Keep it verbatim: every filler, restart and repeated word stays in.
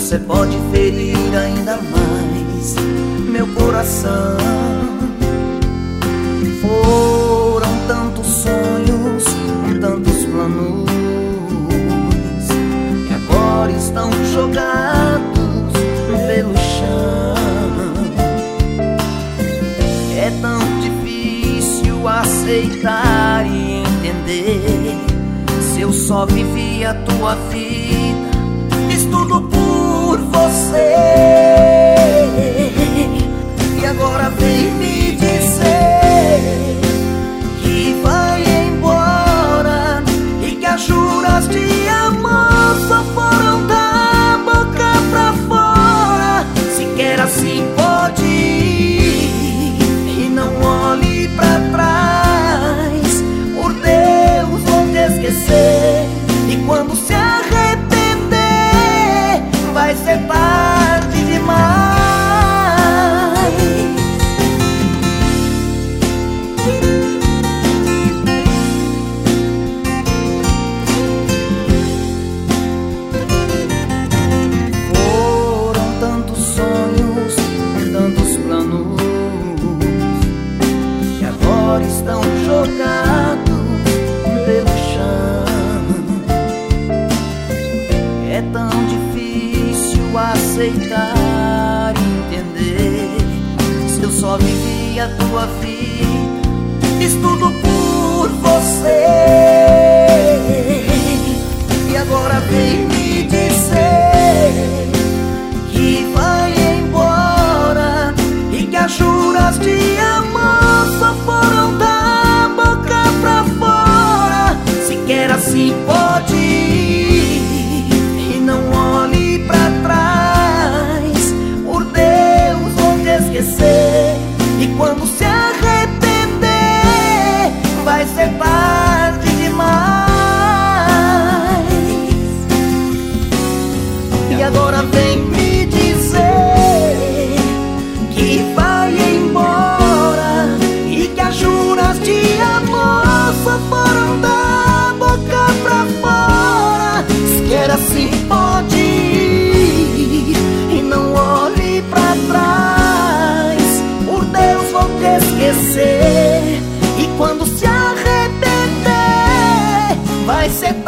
você pode ferir ainda mais meu coração. Foram tantos sonhos, tantos planos, que agora estão jogados pelo chão. É tão difícil aceitar e entender, se eu só vivi a tua vida, fiz tudo por você, e agora vem me dizer que vai embora e que as juras de amor só foram da boca pra fora. Sequer assim pode ir e não olhe pra trás. Por Deus, vou te esquecer, e quando se arrepender vai ser tarde demais. Foram tantos sonhos, tantos planos, que agora estão jogados pelo chão. É tão difícil aceitar e entender, se eu só vivi a tua vida, fiz tudo por você, e agora vem me dizer que vai embora e que as juras de amor só foram da boca pra fora. Sequer assim pode ir e não olhe pra trás. Por Deus, vou te esquecer, e quando se arrepender vai ser tarde demais. E agora vem me dizer que vai embora e que as juras de amor só foram da boca pra fora. Sequer assim pode ir e não olhe pra trás. Por Deus, vou te esquecer, e quando se arrepender vai ser